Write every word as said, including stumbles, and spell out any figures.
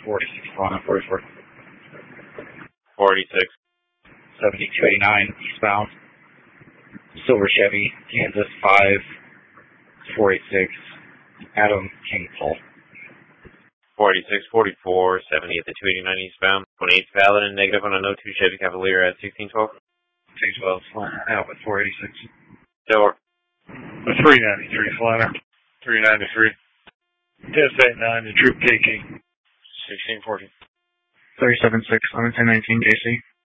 forty-six, Lana, forty-four. forty-six. seventy-two eighty-nine, eastbound. Silver Chevy, Kansas, five four eight six, Adam King Paul. forty-six forty-four, seventy at the two eighty-nine eastbound. twenty-eight valid and negative on a no two Chevy Cavalier at sixteen twelve. sixteen twelve, out with four eighty-six. Door. three ninety-three, Flanner. three ninety-three. Test eight nine, the Troop K King. sixteen forty. thirty-seven six, eleven ten nineteen, J C.